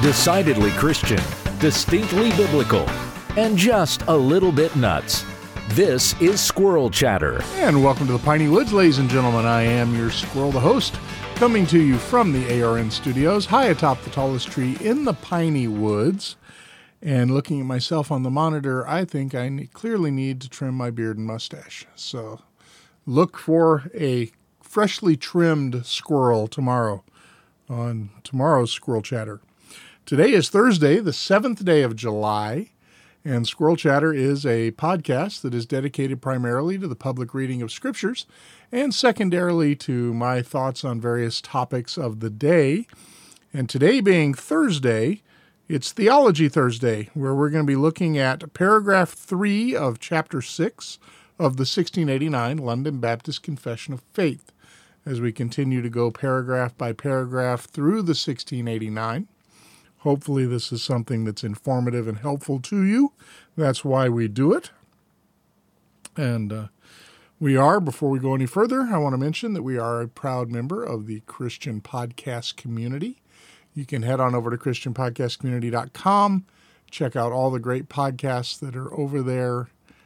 Decidedly Christian, distinctly biblical, and just a little bit nuts. This is Squirrel Chatter. And welcome to the Piney Woods, ladies and gentlemen. I am your squirrel, the host, coming to you from the ARN studios, high atop the tallest tree in the Piney Woods. And looking at myself on the monitor, I think I clearly need to trim my beard and mustache. So look for a freshly trimmed squirrel tomorrow on tomorrow's Squirrel Chatter. Today is Thursday, the 7th day of July, and Squirrel Chatter is a podcast that is dedicated primarily to the public reading of scriptures and secondarily to my thoughts on various topics of the day. And today being Thursday, it's Theology Thursday, where we're going to be looking at paragraph 3 of chapter 6 of the 1689 London Baptist Confession of Faith, as we continue to go paragraph by paragraph through the 1689. Hopefully this is something that's informative and helpful to you. That's why we do it. And before we go any further, I want to mention that we are a proud member of the Christian Podcast Community. You can head on over to christianpodcastcommunity.com, check out all the great podcasts that are over there.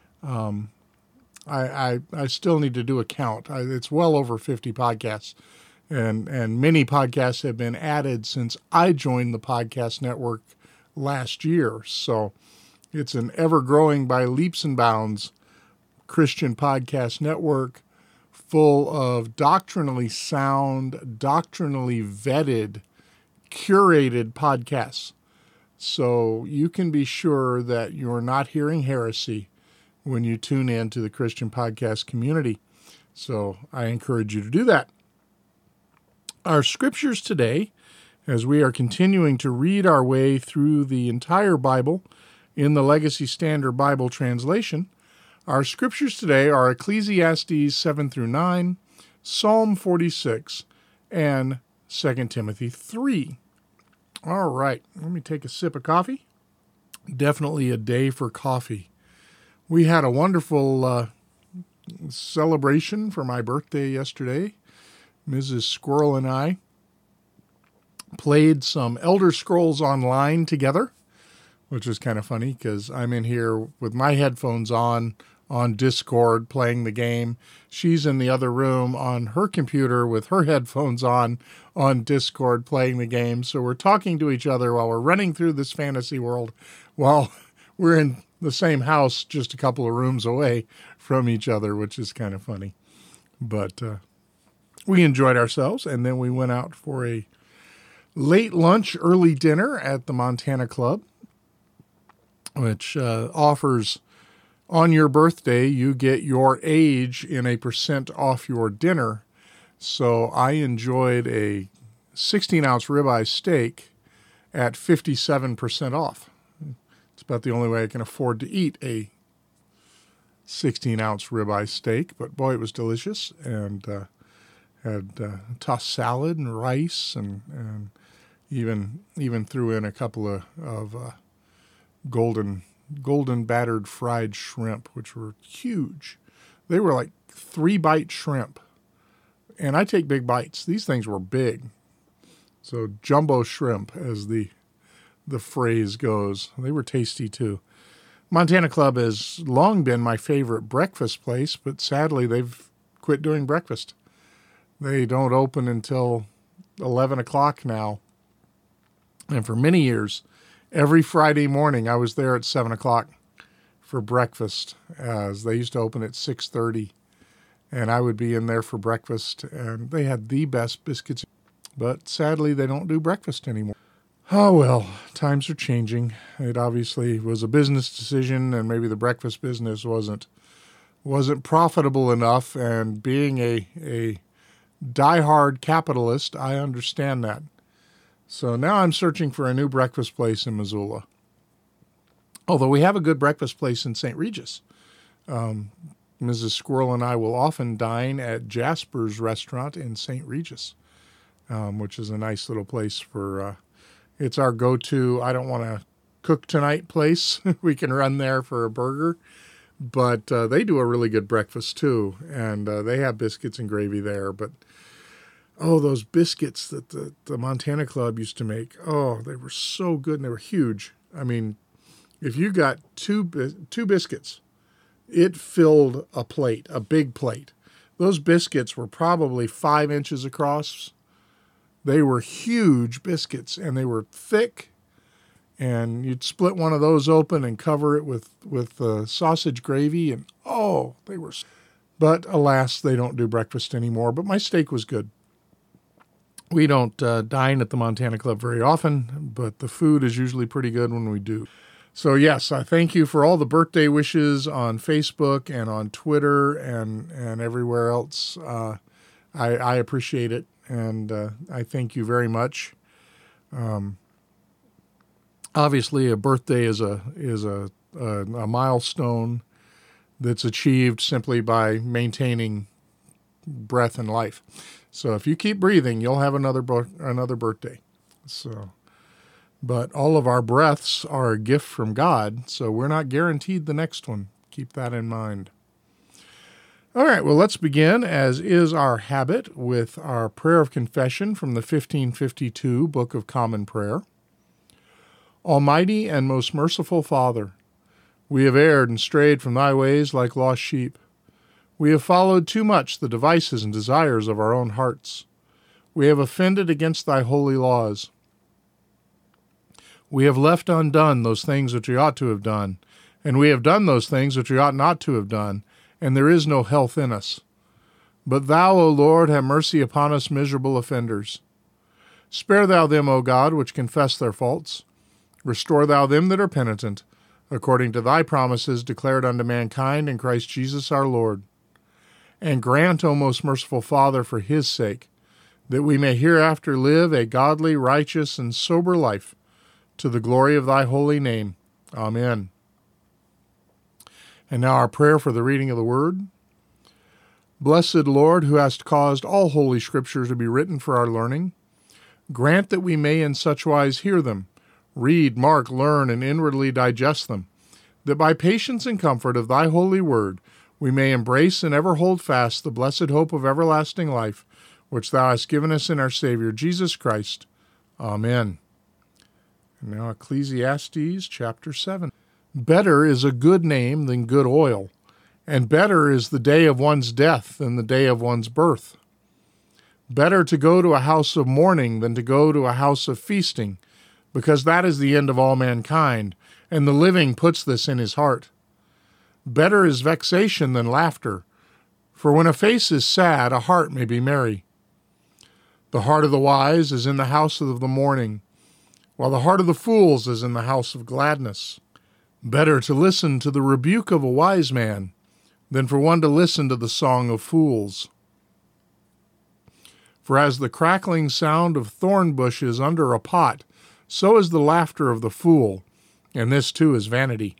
I still need to do a count. It's well over 50 podcasts. And many podcasts have been added since I joined the podcast network last year. So it's an ever-growing by leaps and bounds Christian podcast network full of doctrinally sound, doctrinally vetted, curated podcasts. So you can be sure that you're not hearing heresy when you tune in to the Christian Podcast Community. So I encourage you to do that. Our scriptures today, as we are continuing to read our way through the entire Bible in the Legacy Standard Bible translation, our scriptures today are Ecclesiastes 7 through 9, Psalm 46, and 2 Timothy 3. All right, let me take a sip of coffee. Definitely a day for coffee. We had a wonderful celebration for my birthday yesterday. Mrs. Squirrel and I played some Elder Scrolls Online together, which was kind of funny because I'm in here with my headphones on Discord playing the game. She's in the other room on her computer with her headphones on Discord playing the game. So we're talking to each other while we're running through this fantasy world while we're in the same house just a couple of rooms away from each other, which is kind of funny. But we enjoyed ourselves, and then we went out for a late lunch, early dinner at the Montana Club, which offers, on your birthday, you get your age in a % off your dinner. So I enjoyed a 16-ounce ribeye steak at 57% off. It's about the only way I can afford to eat a 16-ounce ribeye steak, but boy, it was delicious, and had tossed salad and rice, and even threw in a couple of golden battered fried shrimp, which were huge. They were like 3-bite shrimp, and I take big bites. These things were big, so jumbo shrimp, as the phrase goes. They were tasty too. Montana Club has long been my favorite breakfast place, but sadly they've quit doing breakfast. They don't open until 11 o'clock now. And for many years, every Friday morning, I was there at 7 o'clock for breakfast, as they used to open at 6:30. And I would be in there for breakfast, and they had the best biscuits. But sadly, they don't do breakfast anymore. Oh, well, times are changing. It obviously was a business decision, and maybe the breakfast business wasn't profitable enough. And being a diehard capitalist, I understand that. So now I'm searching for a new breakfast place in Missoula. Although we have a good breakfast place in St. Regis. Mrs. Squirrel and I will often dine at Jasper's Restaurant in St. Regis, which is a nice little place for, it's our go-to, I don't want to cook tonight place. We can run there for a burger. But they do a really good breakfast too, and they have biscuits and gravy there. But Oh, those biscuits that the Montana Club used to make. Oh, they were so good and they were huge. I mean, if you got two biscuits, it filled a plate, a big plate. Those biscuits were probably 5 inches across. They were huge biscuits and they were thick. And you'd split one of those open and cover it with sausage gravy. And oh, they were. But alas, they don't do breakfast anymore. But my steak was good. We don't dine at the Montana Club very often, but the food is usually pretty good when we do. So yes, I thank you for all the birthday wishes on Facebook and on Twitter and everywhere else. I appreciate it, and I thank you very much. Obviously, a birthday is a milestone that's achieved simply by maintaining breath and life. So if you keep breathing, you'll have another birthday. So, but all of our breaths are a gift from God, so we're not guaranteed the next one. Keep that in mind. All right, well, let's begin, as is our habit, with our prayer of confession from the 1552 Book of Common Prayer. Almighty and most merciful Father, we have erred and strayed from thy ways like lost sheep. We have followed too much the devices and desires of our own hearts. We have offended against thy holy laws. We have left undone those things which we ought to have done, and we have done those things which we ought not to have done, and there is no health in us. But thou, O Lord, have mercy upon us miserable offenders. Spare thou them, O God, which confess their faults. Restore thou them that are penitent, according to thy promises declared unto mankind in Christ Jesus our Lord. And grant, O most merciful Father, for his sake, that we may hereafter live a godly, righteous, and sober life, to the glory of thy holy name. Amen. And now our prayer for the reading of the Word. Blessed Lord, who hast caused all holy Scripture to be written for our learning, grant that we may in such wise hear them, read, mark, learn, and inwardly digest them, that by patience and comfort of thy holy word we may embrace and ever hold fast the blessed hope of everlasting life, which thou hast given us in our Savior, Jesus Christ. Amen. And now Ecclesiastes chapter 7. Better is a good name than good oil, and better is the day of one's death than the day of one's birth. Better to go to a house of mourning than to go to a house of feasting, because that is the end of all mankind, and the living puts this in his heart. Better is vexation than laughter, for when a face is sad, a heart may be merry. The heart of the wise is in the house of the mourning, while the heart of the fools is in the house of gladness. Better to listen to the rebuke of a wise man than for one to listen to the song of fools. For as the crackling sound of thorn bushes under a pot, so is the laughter of the fool, and this too is vanity.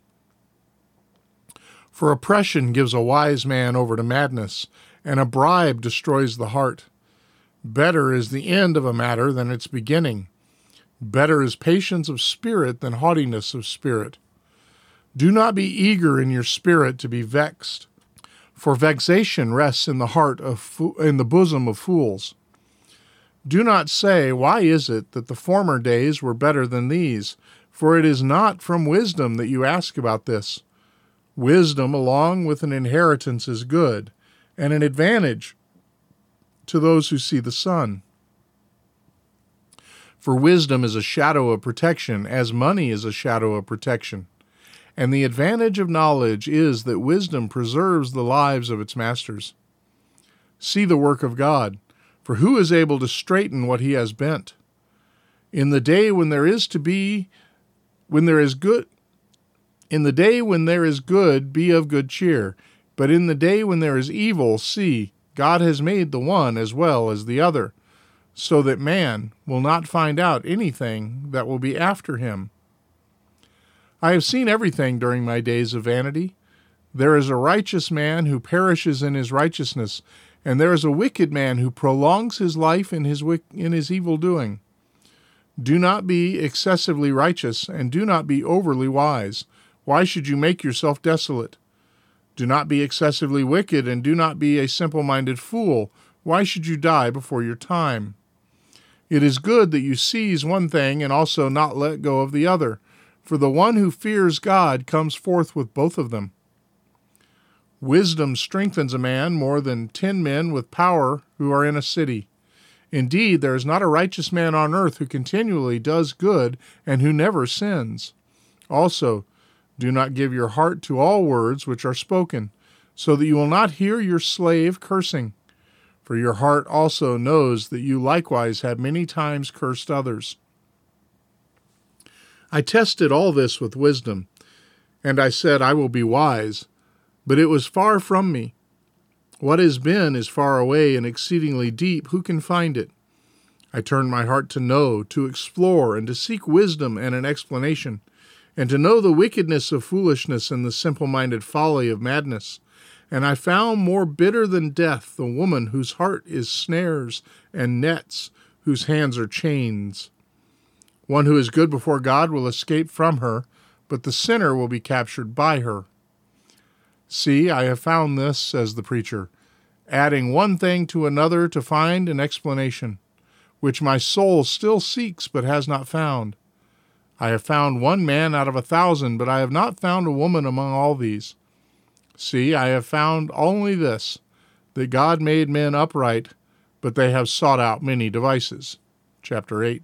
For oppression gives a wise man over to madness, and a bribe destroys the heart. Better is the end of a matter than its beginning. Better is patience of spirit than haughtiness of spirit. Do not be eager in your spirit to be vexed, for vexation rests in the heart in the bosom of fools. Do not say, why is it that the former days were better than these? For it is not from wisdom that you ask about this. Wisdom along with an inheritance is good, and an advantage to those who see the sun. For wisdom is a shadow of protection, as money is a shadow of protection. And the advantage of knowledge is that wisdom preserves the lives of its masters. See the work of God, for who is able to straighten what he has bent? In the day when there is good, be of good cheer. But in the day when there is evil, see, God has made the one as well as the other, so that man will not find out anything that will be after him. I have seen everything during my days of vanity. There is a righteous man who perishes in his righteousness, and there is a wicked man who prolongs his life in his evil doing. Do not be excessively righteous, and do not be overly wise. Why should you make yourself desolate? Do not be excessively wicked, and do not be a simple-minded fool. Why should you die before your time? It is good that you seize one thing and also not let go of the other, for the one who fears God comes forth with both of them. Wisdom strengthens a man more than 10 men with power who are in a city. Indeed, there is not a righteous man on earth who continually does good and who never sins. Also, do not give your heart to all words which are spoken, so that you will not hear your slave cursing. For your heart also knows that you likewise have many times cursed others. I tested all this with wisdom, and I said, I will be wise. But it was far from me. What has been is far away and exceedingly deep. Who can find it? I turned my heart to know, to explore, and to seek wisdom and an explanation, and to know the wickedness of foolishness and the simple-minded folly of madness. And I found more bitter than death the woman whose heart is snares and nets, whose hands are chains. One who is good before God will escape from her, but the sinner will be captured by her. See, I have found this, says the preacher, adding one thing to another to find an explanation, which my soul still seeks but has not found. I have found one man out of 1,000, but I have not found a woman among all these. See, I have found only this, that God made men upright, but they have sought out many devices. Chapter 8.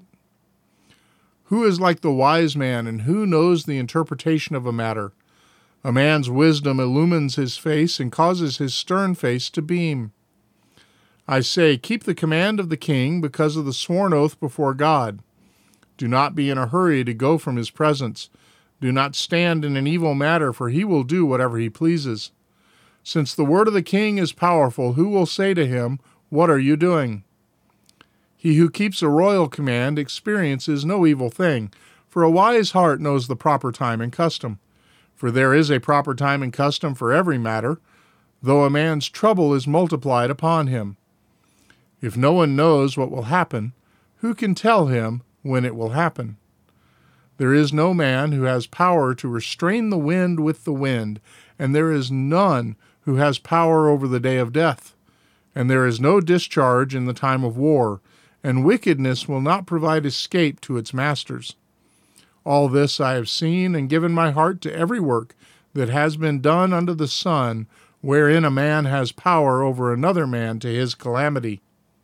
Who is like the wise man, and who knows the interpretation of a matter? A man's wisdom illumines his face and causes his stern face to beam. I say, keep the command of the king because of the sworn oath before God. Do not be in a hurry to go from his presence. Do not stand in an evil matter, for he will do whatever he pleases. Since the word of the king is powerful, who will say to him, what are you doing? He who keeps a royal command experiences no evil thing, for a wise heart knows the proper time and custom. For there is a proper time and custom for every matter, though a man's trouble is multiplied upon him. If no one knows what will happen, who can tell him when it will happen? There is no man who has power to restrain the wind with the wind, and there is none who has power over the day of death. And there is no discharge in the time of war, and wickedness will not provide escape to its masters. All this I have seen and given my heart to every work that has been done under the sun, wherein a man has power over another man to his calamity.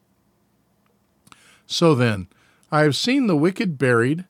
So then, I have seen the wicked buried,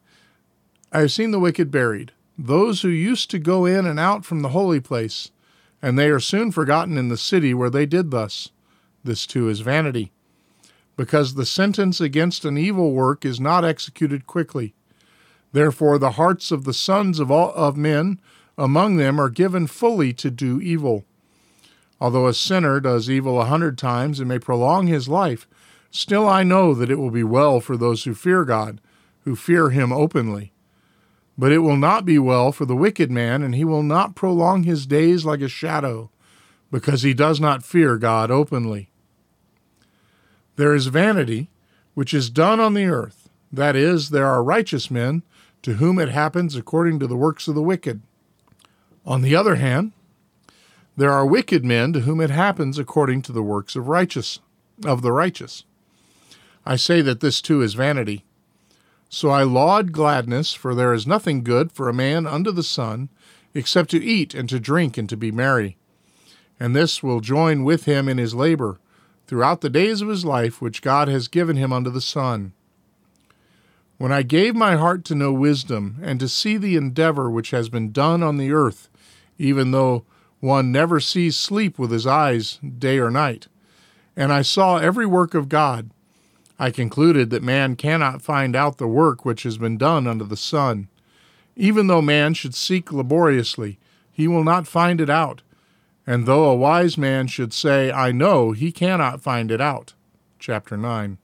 those who used to go in and out from the holy place, and they are soon forgotten in the city where they did thus. This too is vanity, because the sentence against an evil work is not executed quickly. Therefore the hearts of the sons of men among them are given fully to do evil. Although a sinner does evil 100 times and may prolong his life, still I know that it will be well for those who fear God, who fear him openly. But it will not be well for the wicked man, and he will not prolong his days like a shadow, because he does not fear God openly. There is vanity, which is done on the earth. That is, there are righteous men, to whom it happens according to the works of the wicked. On the other hand, there are wicked men to whom it happens according to the works of the righteous. I say that this too is vanity. So I laud gladness, for there is nothing good for a man under the sun, except to eat and to drink and to be merry. And this will join with him in his labor, throughout the days of his life which God has given him under the sun. When I gave my heart to know wisdom, and to see the endeavor which has been done on the earth, even though one never sees sleep with his eyes day or night, and I saw every work of God, I concluded that man cannot find out the work which has been done under the sun. Even though man should seek laboriously, he will not find it out. And though a wise man should say, I know, he cannot find it out. Chapter 9.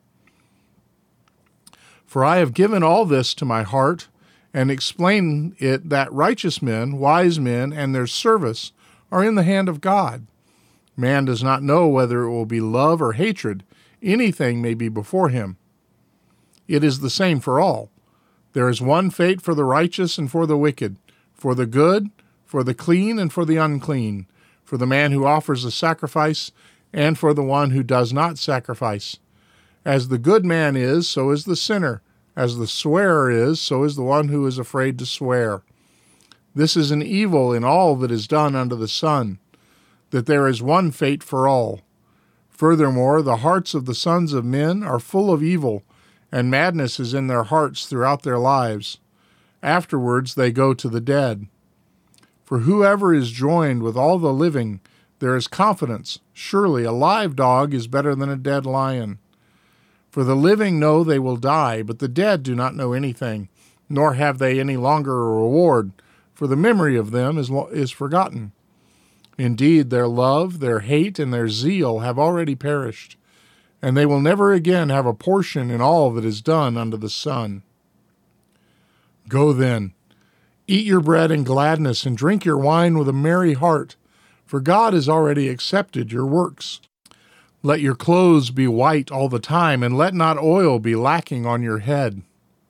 For I have given all this to my heart, and explain it that righteous men, wise men, and their service are in the hand of God. Man does not know whether it will be love or hatred. Anything may be before him. It is the same for all. There is one fate for the righteous and for the wicked, for the good, for the clean, and for the unclean, for the man who offers a sacrifice, and for the one who does not sacrifice. As the good man is, so is the sinner. As the swearer is, so is the one who is afraid to swear. This is an evil in all that is done under the sun, that there is one fate for all. Furthermore, the hearts of the sons of men are full of evil, and madness is in their hearts throughout their lives. Afterwards they go to the dead. For whoever is joined with all the living, there is confidence. Surely a live dog is better than a dead lion. For the living know they will die, but the dead do not know anything, nor have they any longer a reward, for the memory of them is forgotten. Indeed, their love, their hate, and their zeal have already perished, and they will never again have a portion in all that is done under the sun. Go then, eat your bread in gladness, and drink your wine with a merry heart, for God has already accepted your works. Let your clothes be white all the time, and let not oil be lacking on your head.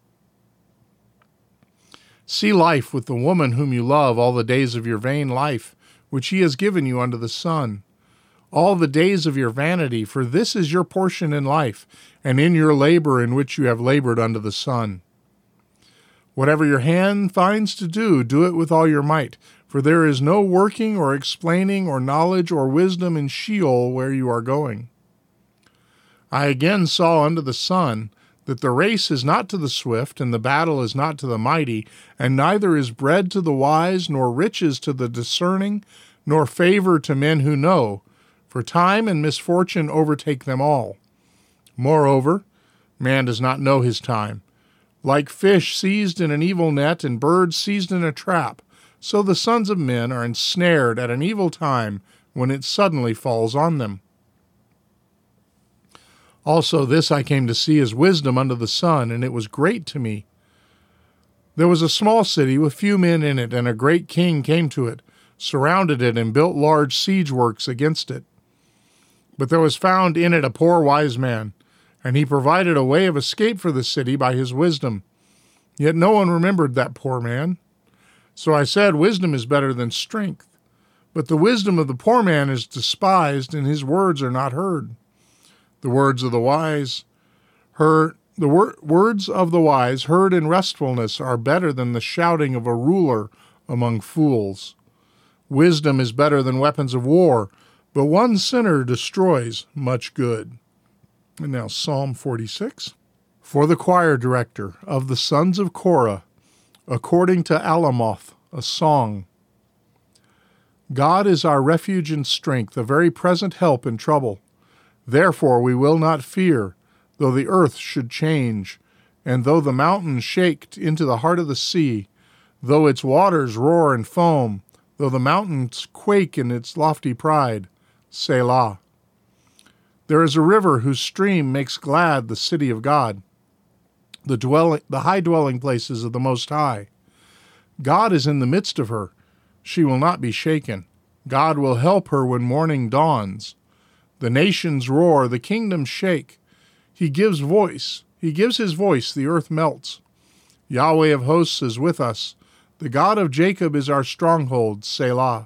See life with the woman whom you love all the days of your vain life, which he has given you under the sun, all the days of your vanity, for this is your portion in life, and in your labor in which you have labored under the sun. Whatever your hand finds to do, do it with all your might, for there is no working or explaining or knowledge or wisdom in Sheol where you are going. I again saw under the sun that the race is not to the swift, and the battle is not to the mighty, and neither is bread to the wise, nor riches to the discerning, nor favor to men who know, for time and misfortune overtake them all. Moreover, man does not know his time. Like fish seized in an evil net, and birds seized in a trap, so the sons of men are ensnared at an evil time when it suddenly falls on them. Also this I came to see is wisdom under the sun, and it was great to me. There was a small city with few men in it, and a great king came to it, surrounded it, and built large siege works against it. But there was found in it a poor wise man, and he provided a way of escape for the city by his wisdom. Yet no one remembered that poor man. So I said, wisdom is better than strength. But the wisdom of the poor man is despised, and his words are not heard. The words of the wise heard in restfulness are better than the shouting of a ruler among fools. Wisdom is better than weapons of war, but one sinner destroys much good. And now Psalm 46. For the choir director of the sons of Korah, according to Alamoth, a song. God is our refuge and strength, a very present help in trouble. Therefore we will not fear, though the earth should change, and though the mountains shake into the heart of the sea, though its waters roar and foam, though the mountains quake in its lofty pride. Selah. There is a river whose stream makes glad the city of God, the high dwelling places of the Most High. God is in the midst of her. She will not be shaken. God will help her when morning dawns. The nations roar, the kingdoms shake. He gives his voice, the earth melts. Yahweh of hosts is with us. The God of Jacob is our stronghold, Selah.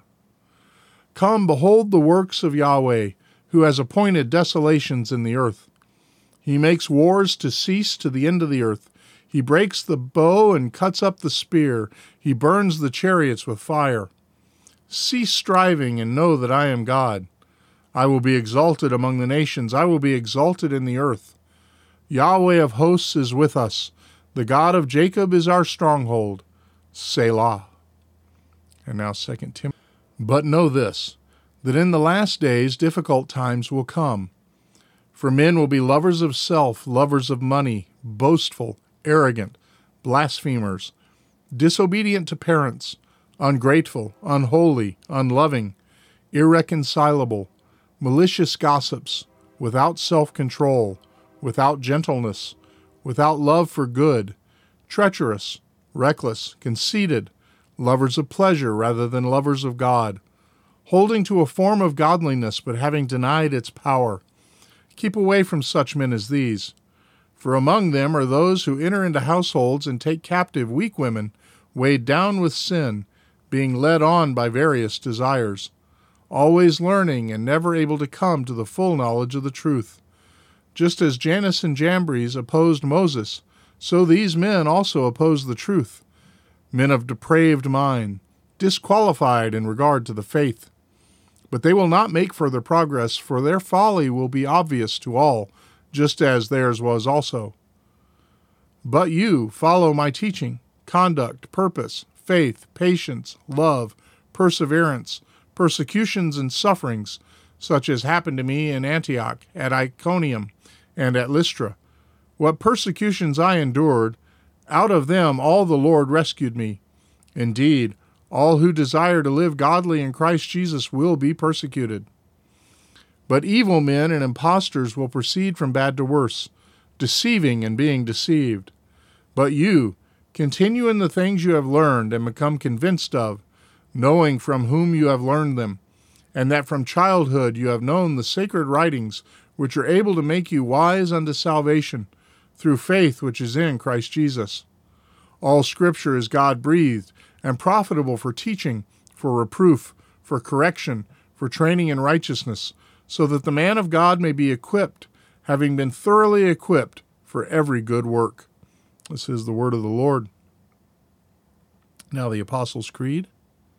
Come, behold the works of Yahweh, who has appointed desolations in the earth. He makes wars to cease to the end of the earth. He breaks the bow and cuts up the spear. He burns the chariots with fire. Cease striving and know that I am God. I will be exalted among the nations. I will be exalted in the earth. Yahweh of hosts is with us. The God of Jacob is our stronghold. Selah. And now 2 Timothy. But know this, that in the last days difficult times will come. For men will be lovers of self, lovers of money, boastful, arrogant, blasphemers, disobedient to parents, ungrateful, unholy, unloving, irreconcilable, malicious gossips, without self-control, without gentleness, without love for good, treacherous, reckless, conceited, lovers of pleasure rather than lovers of God, holding to a form of godliness but having denied its power. Keep away from such men as these. For among them are those who enter into households and take captive weak women, weighed down with sin, being led on by various desires. always learning and never able to come to the full knowledge of the truth. Just as Jannes and Jambres opposed Moses, so these men also oppose the truth, men of depraved mind, disqualified in regard to the faith. But they will not make further progress, for their folly will be obvious to all, just as theirs was also. But you follow my teaching, conduct, purpose, faith, patience, love, perseverance, persecutions and sufferings, such as happened to me in Antioch, at Iconium, and at Lystra. What persecutions I endured, out of them all the Lord rescued me. Indeed, all who desire to live godly in Christ Jesus will be persecuted. But evil men and impostors will proceed from bad to worse, deceiving and being deceived. But you, continue in the things you have learned and become convinced of, knowing from whom you have learned them, and that from childhood you have known the sacred writings, which are able to make you wise unto salvation, through faith which is in Christ Jesus. All Scripture is God-breathed, and profitable for teaching, for reproof, for correction, for training in righteousness, so that the man of God may be equipped, having been thoroughly equipped for every good work. This is the word of the Lord. Now the Apostles' Creed.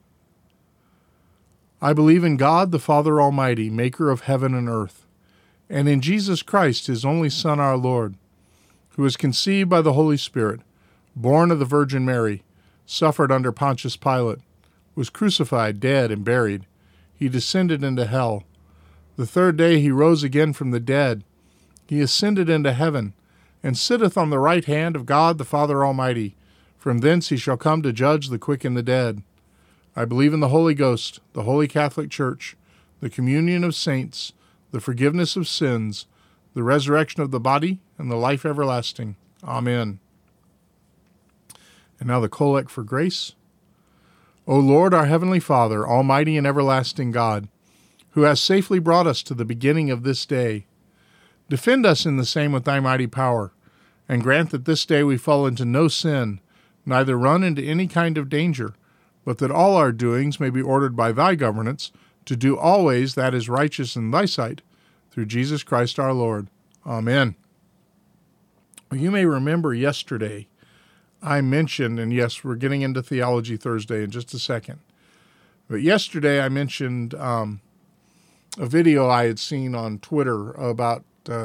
I believe in God, the Father Almighty, maker of heaven and earth, and in Jesus Christ, his only Son, our Lord, who was conceived by the Holy Spirit, born of the Virgin Mary, suffered under Pontius Pilate, was crucified, dead, and buried. He descended into hell. The third day he rose again from the dead. He ascended into heaven, and sitteth on the right hand of God the Father Almighty. From thence he shall come to judge the quick and the dead. I believe in the Holy Ghost, the Holy Catholic Church, the communion of saints, the forgiveness of sins, the resurrection of the body, and the life everlasting. Amen. And now the Collect for Grace. O Lord, our heavenly Father, almighty and everlasting God, who hast safely brought us to the beginning of this day, defend us in the same with thy mighty power, and grant that this day we fall into no sin, neither run into any kind of danger, but that all our doings may be ordered by thy governance, to do always that is righteous in thy sight, through Jesus Christ our Lord. Amen. You may remember yesterday I mentioned, and yes, we're getting into Theology Thursday in just a second, but yesterday I mentioned a video I had seen on Twitter about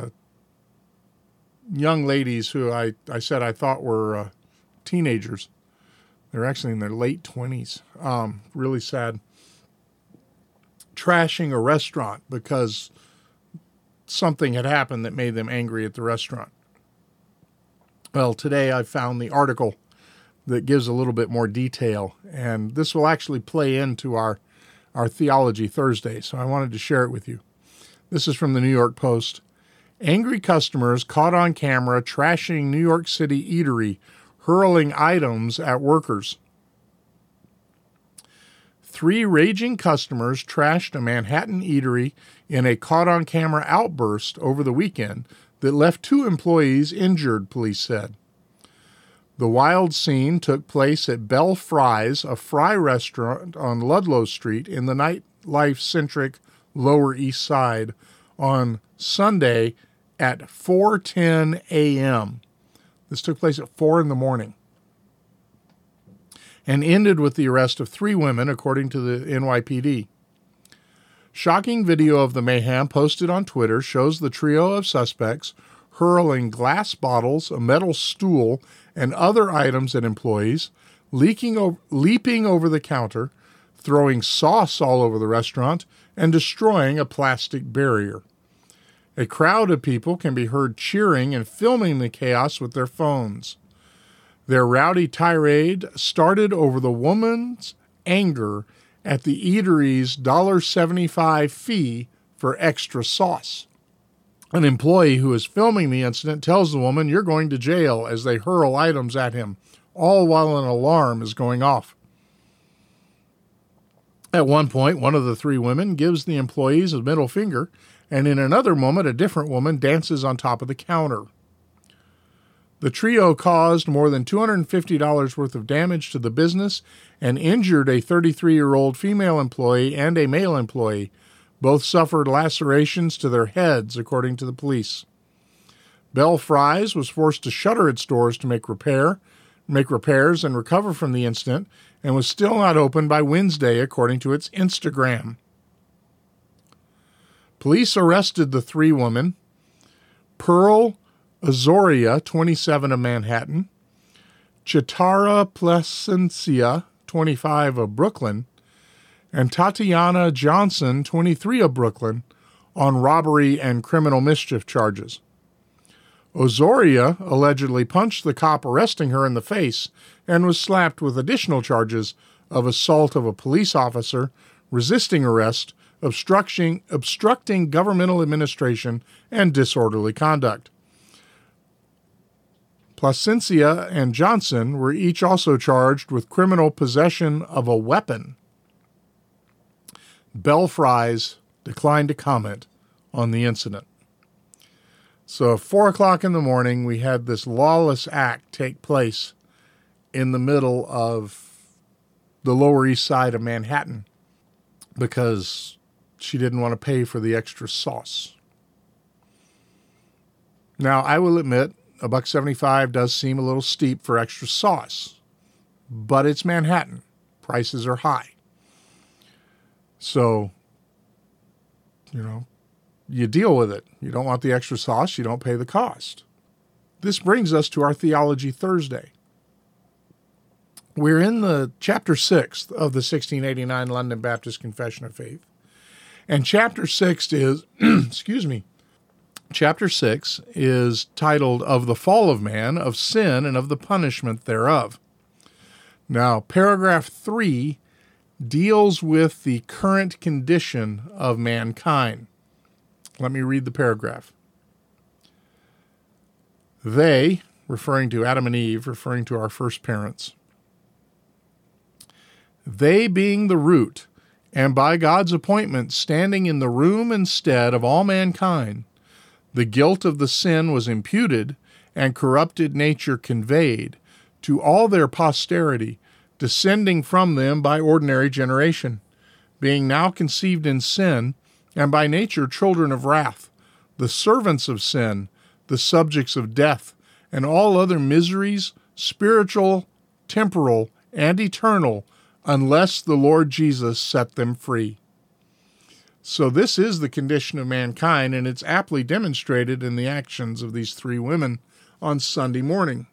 young ladies who I said I thought were teenagers. They're actually in their late 20s. Really sad. Trashing a restaurant because something had happened that made them angry at the restaurant. Well, today I found the article that gives a little bit more detail, and this will actually play into our Theology Thursday, so I wanted to share it with you. This is from the New York Post. Angry customers caught on camera trashing New York City eatery, hurling items at workers. 3 raging customers trashed a Manhattan eatery in a caught-on-camera outburst over the weekend that left 2 employees injured, police said. The wild scene took place at Bell Fry's, a fry restaurant on Ludlow Street in the nightlife-centric Lower East Side, on Sunday at 4:10 a.m. This took place at 4 in the morning, and ended with the arrest of 3 women, according to the NYPD. Shocking video of the mayhem posted on Twitter shows the trio of suspects hurling glass bottles, a metal stool, and other items at employees, leaping over the counter, throwing sauce all over the restaurant, and destroying a plastic barrier. A crowd of people can be heard cheering and filming the chaos with their phones. Their rowdy tirade started over the woman's anger at the eatery's $1.75 fee for extra sauce. An employee who is filming the incident tells the woman, "You're going to jail," as they hurl items at him, all while an alarm is going off. At one point, one of the 3 women gives the employees a middle finger, and in another moment, a different woman dances on top of the counter. The trio caused more than $250 worth of damage to the business and injured a 33-year-old female employee and a male employee. Both suffered lacerations to their heads, according to the police. Bell Fries was forced to shutter its doors to make repairs and recover from the incident, and was still not open by Wednesday, according to its Instagram. Police arrested the three women: Pearl Azoria, 27, of Manhattan; Chitara Plasencia, 25, of Brooklyn; and Tatiana Johnson, 23, of Brooklyn, on robbery and criminal mischief charges. Azoria allegedly punched the cop arresting her in the face and was slapped with additional charges of assault of a police officer, resisting arrest, obstructing governmental administration, and disorderly conduct. Plasencia and Johnson were each also charged with criminal possession of a weapon. Bell Fries declined to comment on the incident. So at 4 o'clock in the morning, we had this lawless act take place in the middle of the Lower East Side of Manhattan because she didn't want to pay for the extra sauce. Now, I will admit, $1.75 does seem a little steep for extra sauce, but it's Manhattan. Prices are high. So, you deal with it. You don't want the extra sauce, you don't pay the cost. This brings us to our Theology Thursday. We're in the chapter 6 of the 1689 London Baptist Confession of Faith. And chapter 6 is, chapter 6 is titled Of the Fall of Man, of Sin, and of the Punishment Thereof. Now, paragraph 3 deals with the current condition of mankind. Let me read the paragraph. They, referring to Adam and Eve, referring to our first parents, they being the root, and by God's appointment standing in the room and stead of all mankind, the guilt of the sin was imputed, and corrupted nature conveyed to all their posterity, descending from them by ordinary generation, being now conceived in sin, and by nature children of wrath, the servants of sin, the subjects of death, and all other miseries, spiritual, temporal, and eternal, unless the Lord Jesus set them free. So this is the condition of mankind, and it's aptly demonstrated in the actions of these three women on Sunday morning.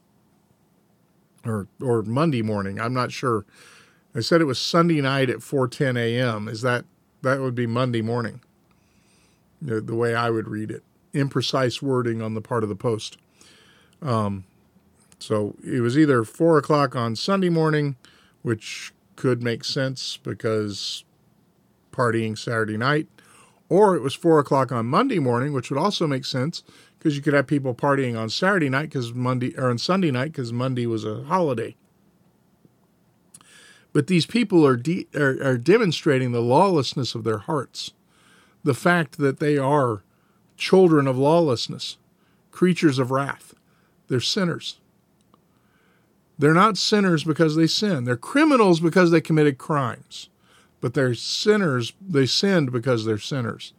Or Monday morning, I'm not sure. I said it was Sunday night at 4:10 a.m. That would be Monday morning, the way I would read it. Imprecise wording on the part of the Post. So it was either 4 o'clock on Sunday morning, which could make sense because partying Saturday night, or it was 4 o'clock on Monday morning, which would also make sense because you could have people partying on Saturday night on Sunday night because Monday was a holiday. But these people are demonstrating the lawlessness of their hearts, the fact that they are children of lawlessness, creatures of wrath. They're sinners. They're not sinners because they sin. They're criminals because they committed crimes. But they're sinners. They sinned because they're sinners.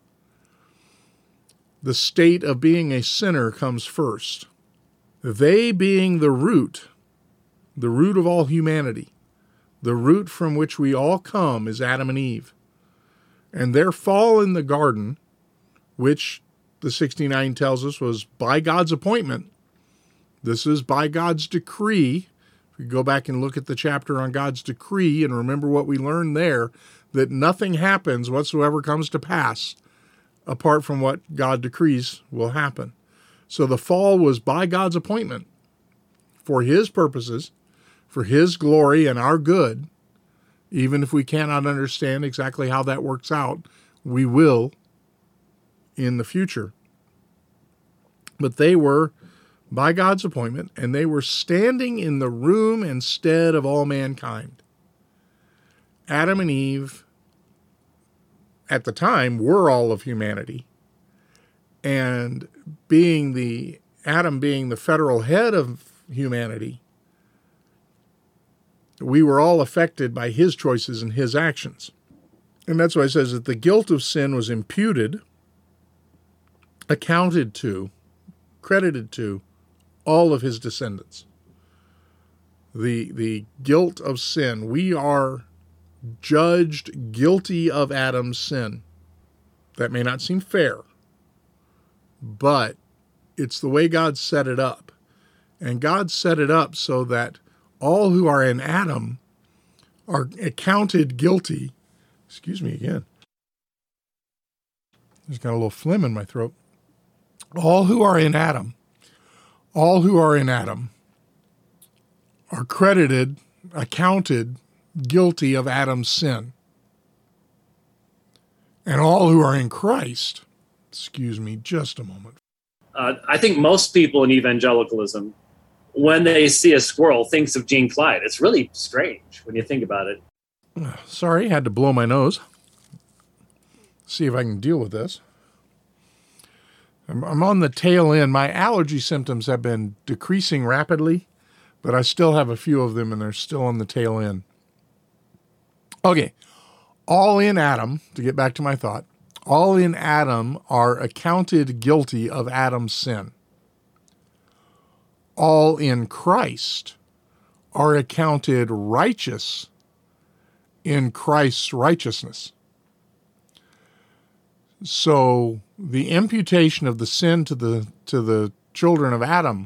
The state of being a sinner comes first. They being the root of all humanity, the root from which we all come is Adam and Eve. And their fall in the garden, which the 69 tells us was by God's appointment. This is by God's decree. If we go back and look at the chapter on God's decree and remember what we learned there, that nothing happens whatsoever comes to pass apart from what God decrees will happen. So the fall was by God's appointment for his purposes, for his glory and our good. Even if we cannot understand exactly how that works out, we will in the future. But they were by God's appointment, and they were standing in the room instead of all mankind. Adam and Eve, at the time, were all of humanity. And being the Adam being the federal head of humanity, we were all affected by his choices and his actions. And that's why it says that the guilt of sin was imputed, accounted to, credited to all of his descendants. The guilt of sin. We are judged guilty of Adam's sin. That may not seem fair, but it's the way God set it up. And God set it up so that all who are in Adam are accounted guilty. Excuse me again. Just got a little phlegm in my throat. All who are in Adam are credited, accounted guilty of Adam's sin. And all who are in Christ, excuse me just a moment. I think most people in evangelicalism, when they see a squirrel, thinks of Gene Clyde. It's really strange when you think about it. Sorry, had to blow my nose. See if I can deal with this. I'm on the tail end. My allergy symptoms have been decreasing rapidly, but I still have a few of them, and they're still on the tail end. Okay, all in Adam, to get back to my thought, all in Adam are accounted guilty of Adam's sin. All in Christ are accounted righteous in Christ's righteousness. So the imputation of the sin to the children of Adam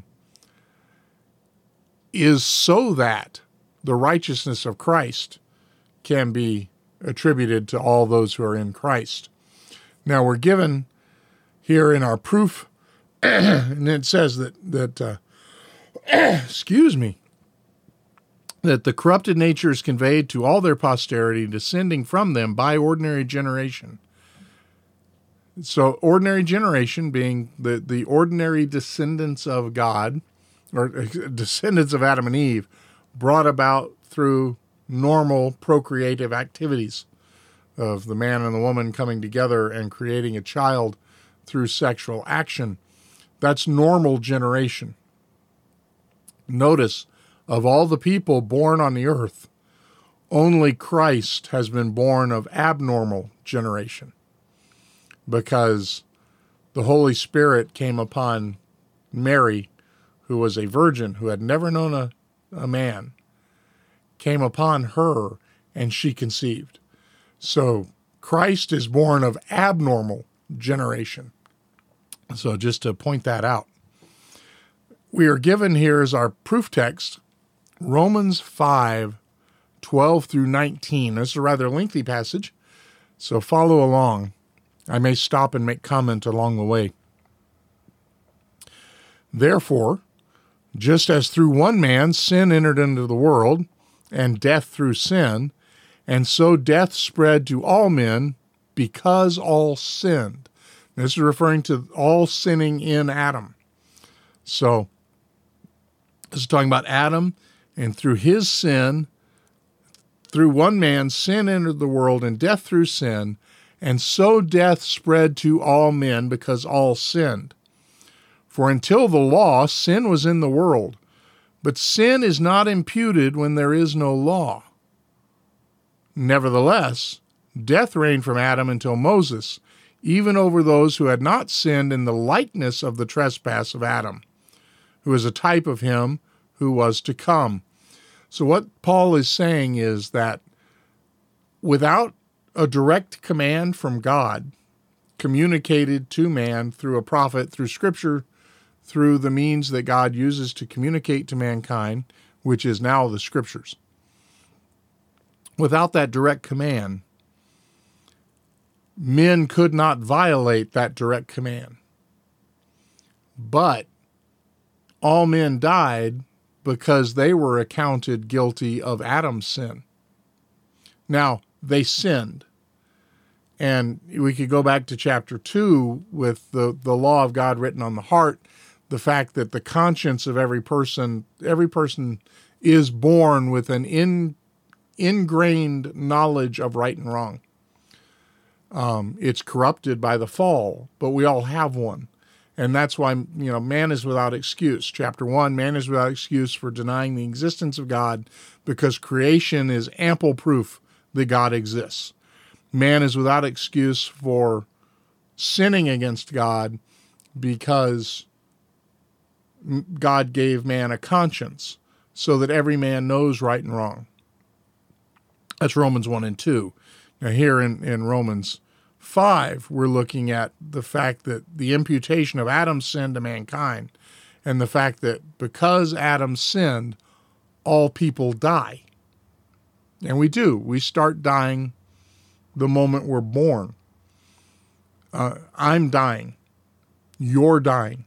is so that the righteousness of Christ can be attributed to all those who are in Christ. Now we're given here in our proof, and it says that excuse me, that the corrupted nature is conveyed to all their posterity, descending from them by ordinary generation. So ordinary generation being the ordinary descendants of God, or descendants of Adam and Eve, brought about through normal procreative activities of the man and the woman coming together and creating a child through sexual action. That's normal generation. Notice, of all the people born on the earth, only Christ has been born of abnormal generation, because the Holy Spirit came upon Mary, who was a virgin, who had never known a man, came upon her, and she conceived. So Christ is born of abnormal generation. So just to point that out. We are given here as our proof text, Romans 5:12 through 19. This is a rather lengthy passage, so follow along. I may stop and make comment along the way. Therefore, just as through one man sin entered into the world, and death through sin, and so death spread to all men because all sinned. This is referring to all sinning in Adam. So, this is talking about Adam, and through his sin, through one man, sin entered the world, and death through sin, and so death spread to all men because all sinned. For until the law, sin was in the world, but sin is not imputed when there is no law. Nevertheless, death reigned from Adam until Moses, even over those who had not sinned in the likeness of the trespass of Adam, who is a type of him who was to come. So what Paul is saying is that without a direct command from God, communicated to man through a prophet, through Scripture, through the means that God uses to communicate to mankind, which is now the Scriptures. Without that direct command, men could not violate that direct command. But all men died because they were accounted guilty of Adam's sin. Now, they sinned. And we could go back to chapter 2 with the law of God written on the heart, the fact that the conscience of every person is born with an ingrained knowledge of right and wrong. It's corrupted by the fall, but we all have one. And that's why, man is without excuse. Chapter 1, man is without excuse for denying the existence of God because creation is ample proof that God exists. Man is without excuse for sinning against God because God gave man a conscience so that every man knows right and wrong. That's Romans 1 and 2. Now here in Romans 5, we're looking at the fact that the imputation of Adam's sin to mankind and the fact that because Adam sinned, all people die. And we do. We start dying the moment we're born. I'm dying. You're dying.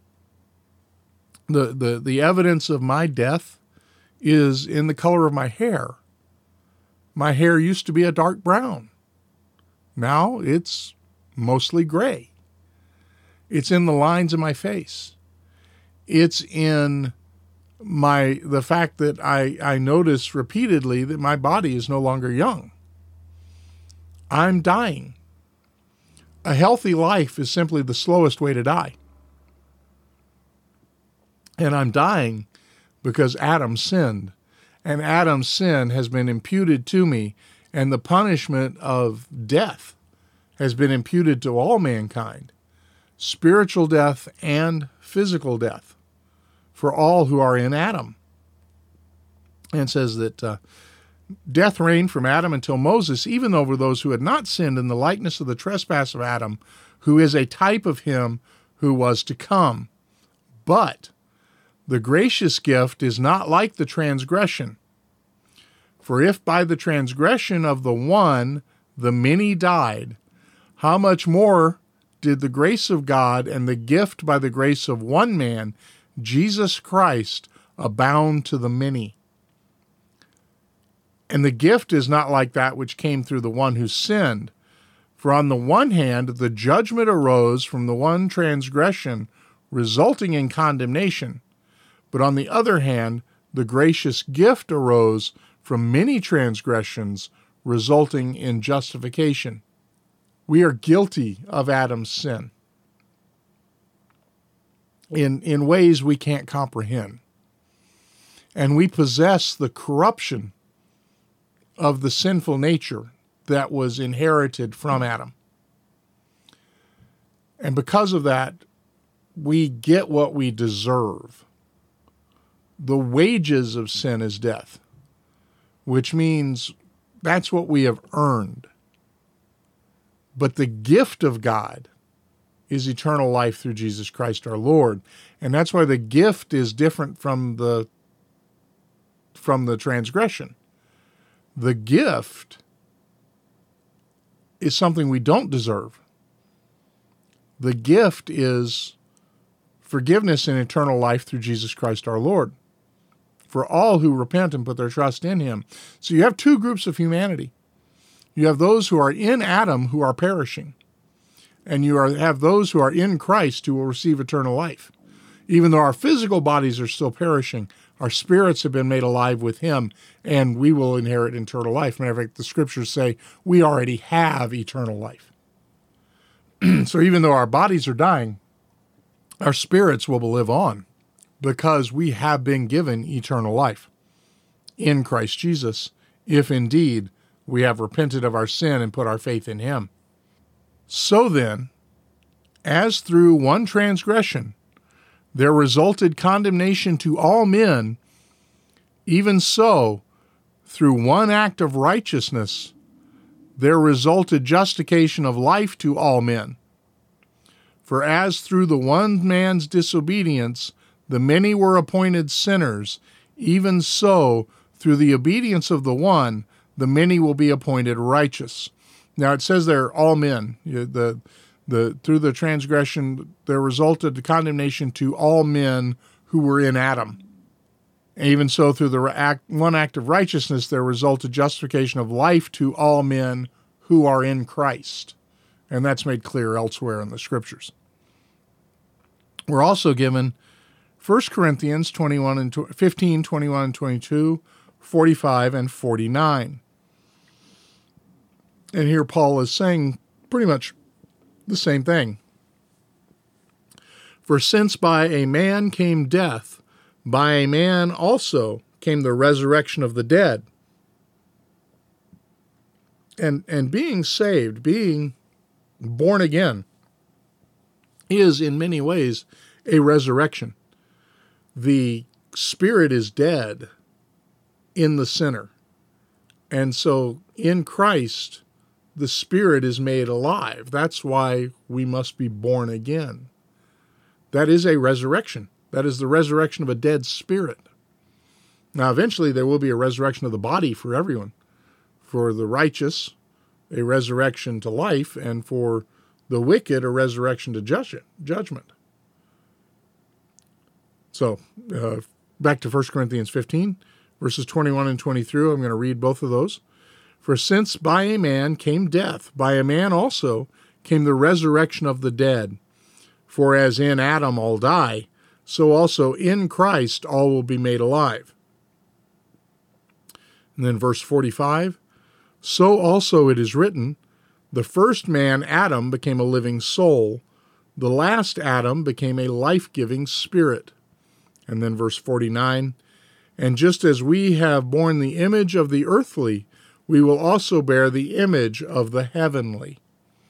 The evidence of my death is in the color of my hair. My hair used to be a dark brown. Now it's mostly gray. It's in the lines of my face. It's in the fact that I notice repeatedly that my body is no longer young. I'm dying. A healthy life is simply the slowest way to die. And I'm dying because Adam sinned. And Adam's sin has been imputed to me, and the punishment of death has been imputed to all mankind, spiritual death and physical death, for all who are in Adam. And it says that death reigned from Adam until Moses, even over those who had not sinned in the likeness of the trespass of Adam, who is a type of him who was to come. But the gracious gift is not like the transgression. For if by the transgression of the one the many died, how much more did the grace of God and the gift by the grace of one man, Jesus Christ, abound to the many? And the gift is not like that which came through the one who sinned. For on the one hand, the judgment arose from the one transgression, resulting in condemnation. But on the other hand, the gracious gift arose from many transgressions, resulting in justification. We are guilty of Adam's sin in ways we can't comprehend. And we possess the corruption of the sinful nature that was inherited from Adam. And because of that, we get what we deserve. The wages of sin is death, which means that's what we have earned. But the gift of God is eternal life through Jesus Christ our Lord. And that's why the gift is different from the transgression. The gift is something we don't deserve. The gift is forgiveness and eternal life through Jesus Christ our Lord, for all who repent and put their trust in him. So you have two groups of humanity. You have those who are in Adam who are perishing, and you have those who are in Christ who will receive eternal life. Even though our physical bodies are still perishing, our spirits have been made alive with him, and we will inherit eternal life. Matter of fact, the scriptures say we already have eternal life. So even though our bodies are dying, our spirits will live on because we have been given eternal life in Christ Jesus, if indeed we have repented of our sin and put our faith in him. So then, as through one transgression there resulted condemnation to all men, even so, through one act of righteousness, there resulted justification of life to all men. For as through the one man's disobedience the many were appointed sinners, even so, through the obedience of the one, the many will be appointed righteous. Now it says there, all men. Through the transgression, there resulted the condemnation to all men who were in Adam. Even so, through the one act of righteousness, there resulted justification of life to all men who are in Christ. And that's made clear elsewhere in the scriptures. We're also given 1 Corinthians 15, 21 and 22, 45 and 49. And here Paul is saying pretty much the same thing. For since by a man came death, by a man also came the resurrection of the dead. And being saved, being born again, is in many ways a resurrection. The spirit is dead in the sinner. And so in Christ, the spirit is made alive. That's why we must be born again. That is a resurrection. That is the resurrection of a dead spirit. Now, eventually there will be a resurrection of the body for everyone. For the righteous, a resurrection to life, and for the wicked, a resurrection to judgment. So, back to 1 Corinthians 15, verses 21 and 23. I'm going to read both of those. For since by a man came death, by a man also came the resurrection of the dead. For as in Adam all die, so also in Christ all will be made alive. And then verse 45, so also it is written, the first man, Adam, became a living soul. The last Adam became a life-giving spirit. And then verse 49, and just as we have borne the image of the earthly, we will also bear the image of the heavenly.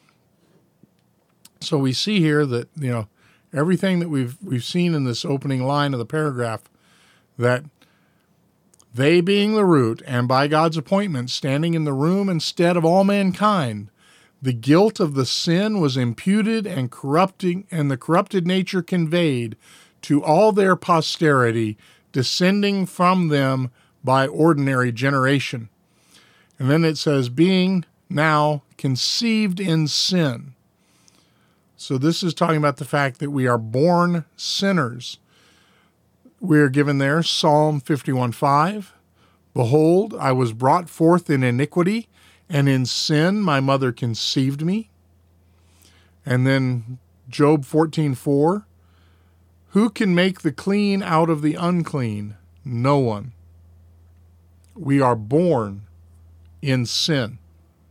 So we see here that, everything that we've seen in this opening line of the paragraph, that they being the root, and by God's appointment standing in the room instead of all mankind, the guilt of the sin was imputed and the corrupted nature conveyed to all their posterity, descending from them by ordinary generation. And then it says, being now conceived in sin. So this is talking about the fact that we are born sinners. We are given there Psalm 51:5. Behold, I was brought forth in iniquity, and in sin my mother conceived me. And then Job 14:4. Who can make the clean out of the unclean? No one. We are born in sin.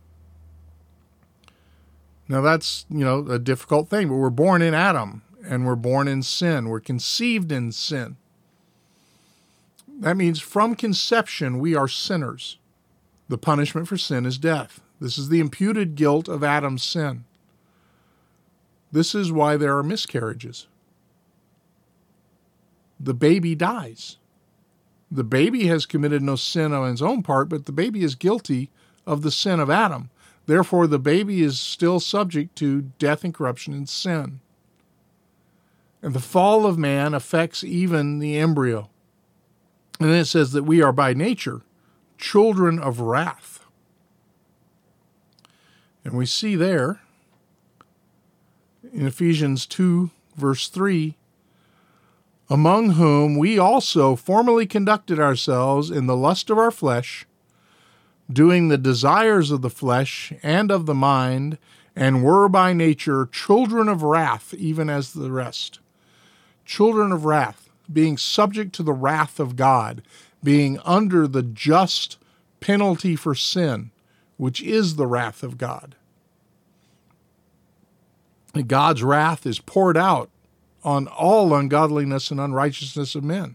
Now that's, a difficult thing, but we're born in Adam, and we're born in sin. We're conceived in sin. That means from conception, we are sinners. The punishment for sin is death. This is the imputed guilt of Adam's sin. This is why there are miscarriages. The baby dies. The baby has committed no sin on his own part, but the baby is guilty of the sin of Adam. Therefore, the baby is still subject to death and corruption and sin. And the fall of man affects even the embryo. And then it says that we are by nature children of wrath. And we see there in Ephesians 2, verse 3, among whom we also formerly conducted ourselves in the lust of our flesh, doing the desires of the flesh and of the mind, and were by nature children of wrath, even as the rest. Children of wrath, being subject to the wrath of God, being under the just penalty for sin, which is the wrath of God. And God's wrath is poured out on all ungodliness and unrighteousness of men.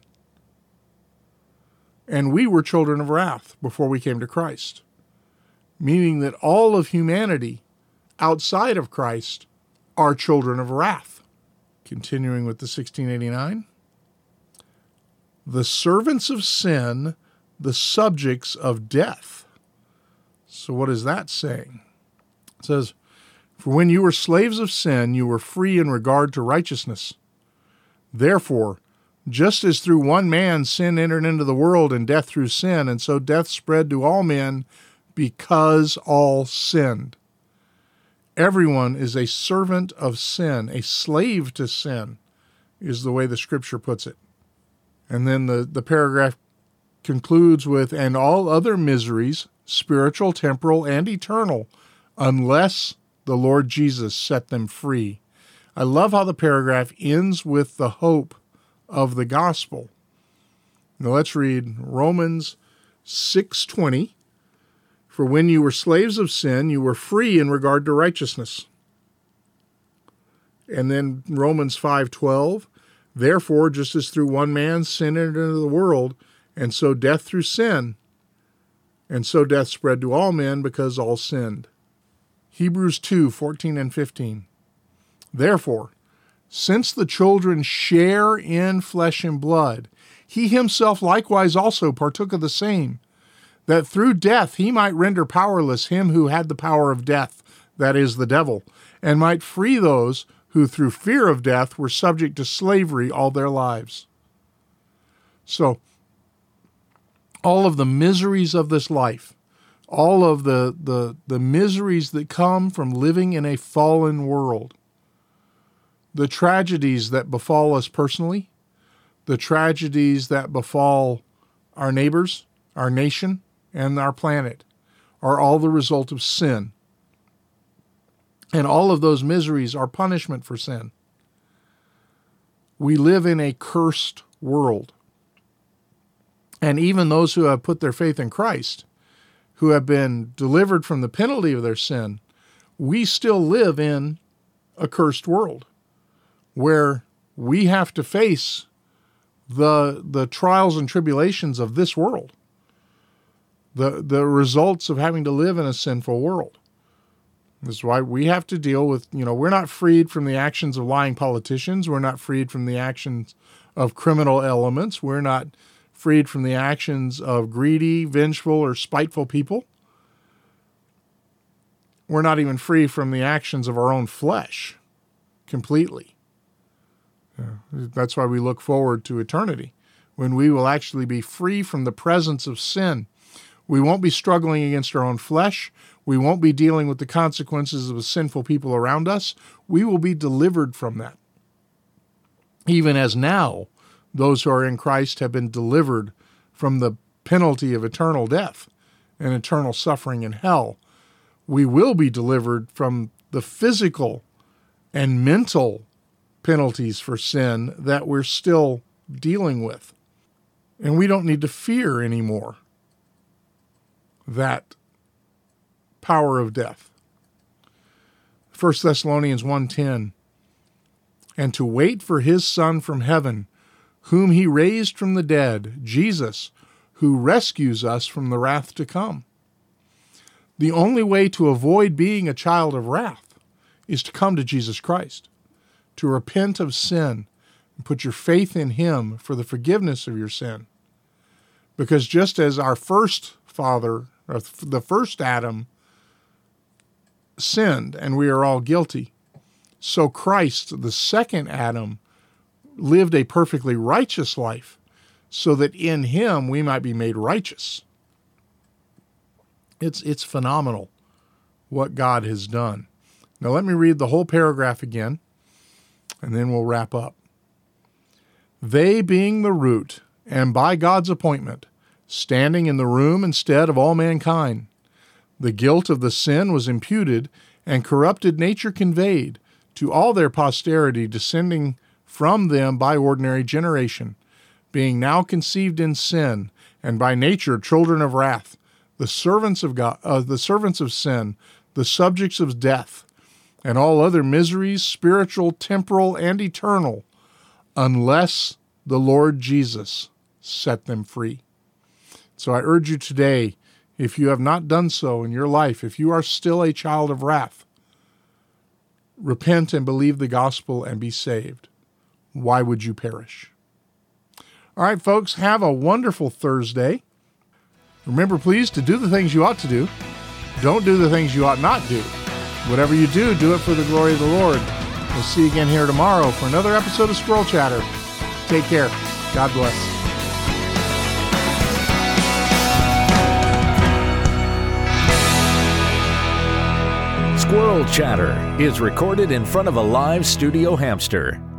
And we were children of wrath before we came to Christ, meaning that all of humanity outside of Christ are children of wrath. Continuing with the 1689. The servants of sin, the subjects of death. So what is that saying? It says, for when you were slaves of sin, you were free in regard to righteousness. Therefore, just as through one man sin entered into the world, and death through sin, and so death spread to all men because all sinned. Everyone is a servant of sin, a slave to sin, is the way the Scripture puts it. And then the paragraph concludes with, and all other miseries, spiritual, temporal, and eternal, unless the Lord Jesus set them free. I love how the paragraph ends with the hope of the gospel. Now let's read Romans 6:20. For when you were slaves of sin, you were free in regard to righteousness. And then Romans 5:12, therefore, just as through one man sin entered into the world, and so death through sin, and so death spread to all men because all sinned. Hebrews 2:14 and 15. Therefore, since the children share in flesh and blood, he himself likewise also partook of the same, that through death he might render powerless him who had the power of death, that is, the devil, and might free those who through fear of death were subject to slavery all their lives. So, all of the miseries of this life, all of the miseries that come from living in a fallen world, the tragedies that befall us personally, the tragedies that befall our neighbors, our nation, and our planet, are all the result of sin. And all of those miseries are punishment for sin. We live in a cursed world. And even those who have put their faith in Christ, who have been delivered from the penalty of their sin, we still live in a cursed world where we have to face the trials and tribulations of this world, the results of having to live in a sinful world. This is why we have to deal with, we're not freed from the actions of lying politicians. We're not freed from the actions of criminal elements. We're not freed from the actions of greedy, vengeful, or spiteful people. We're not even free from the actions of our own flesh completely. That's why we look forward to eternity, when we will actually be free from the presence of sin. We won't be struggling against our own flesh. We won't be dealing with the consequences of the sinful people around us. We will be delivered from that. Even as now, those who are in Christ have been delivered from the penalty of eternal death and eternal suffering in hell. We will be delivered from the physical and mental penalties for sin that we're still dealing with. And we don't need to fear anymore that power of death. 1 Thessalonians 1:10, and to wait for his Son from heaven, whom he raised from the dead, Jesus, who rescues us from the wrath to come. The only way to avoid being a child of wrath is to come to Jesus Christ, to repent of sin and put your faith in him for the forgiveness of your sin. Because just as our first father, or the first Adam, sinned and we are all guilty, so Christ, the second Adam, lived a perfectly righteous life so that in him we might be made righteous. It's phenomenal what God has done. Now let me read the whole paragraph again, and then we'll wrap up. They being the root, and by God's appointment, standing in the room instead of all mankind, the guilt of the sin was imputed, and corrupted nature conveyed to all their posterity descending from them by ordinary generation, being now conceived in sin, and by nature children of wrath, the servants of God, the servants of sin, the subjects of death, and all other miseries, spiritual, temporal, and eternal, unless the Lord Jesus set them free. So I urge you today, if you have not done so in your life, if you are still a child of wrath, repent and believe the gospel and be saved. Why would you perish? All right, folks, have a wonderful Thursday. Remember, please, to do the things you ought to do. Don't do the things you ought not do. Whatever you do, do it for the glory of the Lord. We'll see you again here tomorrow for another episode of Squirrel Chatter. Take care. God bless. Squirrel Chatter is recorded in front of a live studio hamster.